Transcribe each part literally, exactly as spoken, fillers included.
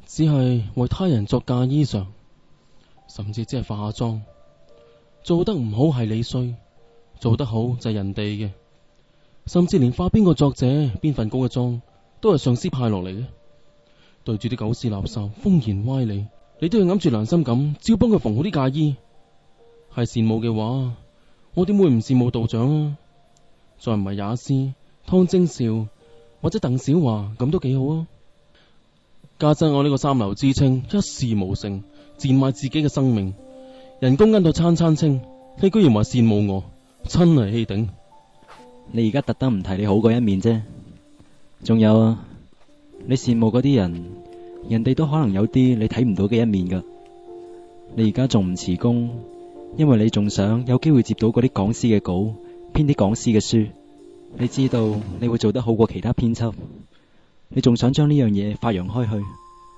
只係為他人作嫁衣裳，甚至只係化下妝。做得唔好係你衰，做得好就係人哋嘅。甚至連化邊個作者邊份稿嘅妝都係上司派落嚟嘅。對住啲狗屎垃圾風言歪理，你都要揞住良心咁照幫佢縫好啲嫁衣。係羨慕嘅話，我點會唔羨慕道長啊？再唔係也斯、湯貞兆或者鄧小華咁都幾好啊。加上我呢個三流之稱一事無成，賤賣自己嘅生命，人工跟到餐餐清，你居然話羨慕我，真係氣頂。 你而家特登唔提你好嗰一面啫。仲有啊，你羨慕嗰啲人，人哋都可能有啲你睇唔到嘅一面噶。你而家仲唔辭工，因為你仲想有機會接到嗰啲講師嘅稿，編啲講師嘅書。你知道你會做得好過其他編輯，你仲想將呢樣嘢發揚開去。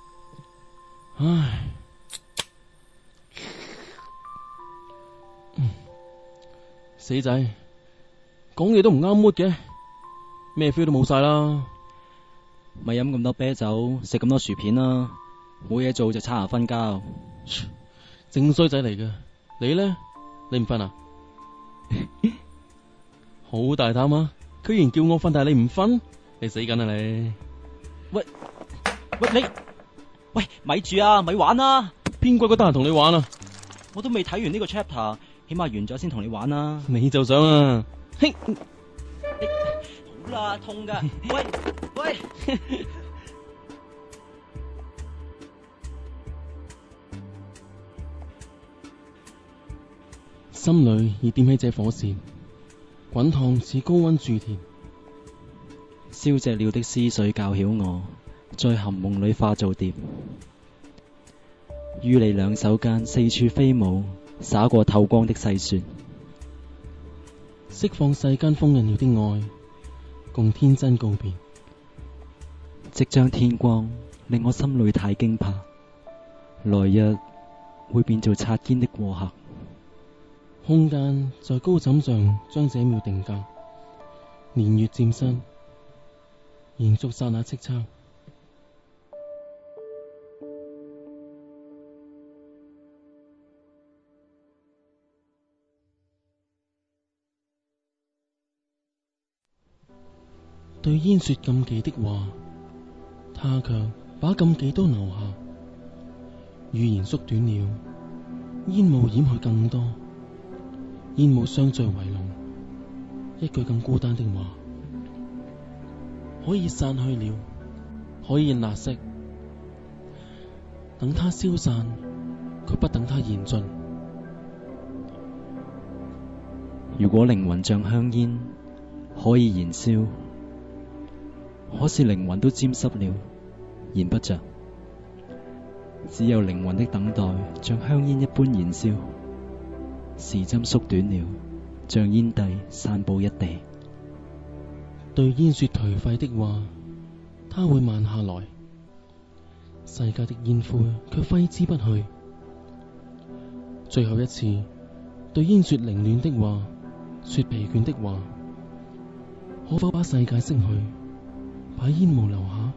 唉，嗯、死仔，講嘢都唔啱 mood 嘅，咩 feel 都冇晒啦。 咪飲咁多啤酒，食咁多薯片啦，冇嘢做就刷牙瞓覺。 正衰仔嚟嘅，你呢？你唔瞓啊？好大膽啊！居然叫我瞓，但係你唔瞓，你死緊啊你！ 喂喂你，喂咪住啊，咪玩啊！ 邊鬼個得閒同你玩啊？ 我都未睇完呢個 chapter， 起碼完咗先同你玩啊！ 你就想啊？嘿， 好啦，痛噶！喂喂， 心裏已點起這火線，滾燙似高溫鑄鐵。 燒隻鳥的思緒教曉我，在含夢裏化做蝶。於你兩手間四處飛舞，灑過透光的細雪。 釋放世間封印了的愛，共天真告別。 即將天光，令我心裏太驚怕，來日會變做擦肩的過客。 空間在高枕上將這秒定格，年月漸失，延續剎那叱咤。對煙說禁忌的話，他卻把禁忌都留下。語言縮短了，煙霧掩去更多。煙霧相聚為濃，一句更孤單的話，可以散去了，可以納色，等它消散，卻不等它燃盡。 如果靈魂像香煙，可以燃燒，可是靈魂都沾濕了，燃不着。只有靈魂的等待，像香煙一般燃燒。時針縮短了，像煙蒂散布一地。 對煙說頹廢的話，它會慢下來。世界的煙灰卻揮之不去。最後一次，對煙說凌亂的話，說疲倦的話，可否把世界熄去，把煙霧留下？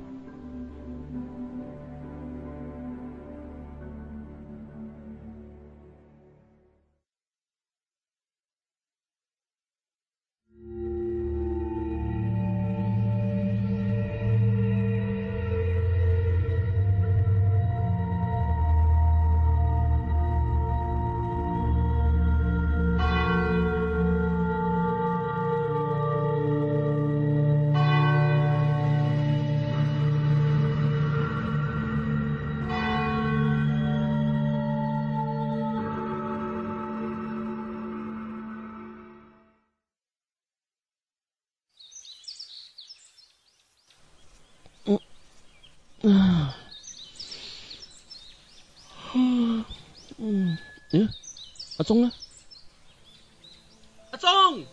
啊，嗯，咦，阿鐘呢？阿鐘，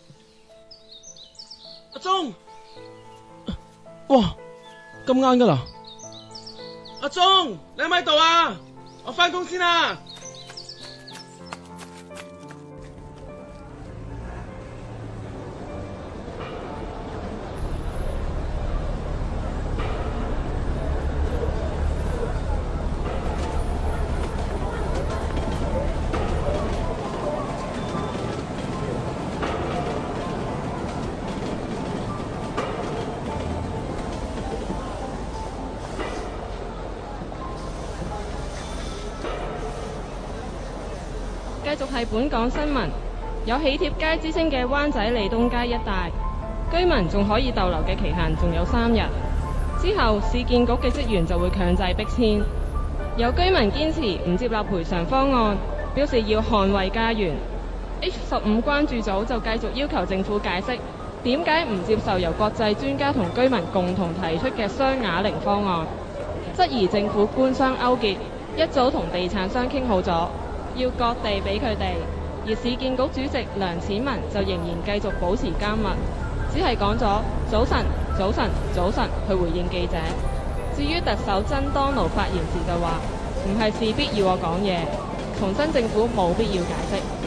阿鐘，哇，咁晏噶啦！阿鐘，你喺咪度啊？我翻工先啦。 續係本港新聞，有喜帖街之稱嘅灣仔利東街一帶，居民仲可以逗留嘅期限仲有三日，之後市建局嘅職員就會強制逼遷。有居民堅持唔接納賠償方案，表示要捍衛家園。H 十五關注組就繼續要求政府解釋點解唔接受由國際專家同居民共同提出嘅雙啞鈴方案，質疑政府官商勾結，一早同地產商傾好咗，要割地俾佢哋。而市建局主席梁淺文就仍然繼續保持緘默，只係講咗早晨、早晨、早晨去回應記者。至於特首曾當勞發言時就話唔係事必要我講嘢，重申政府冇必要解釋。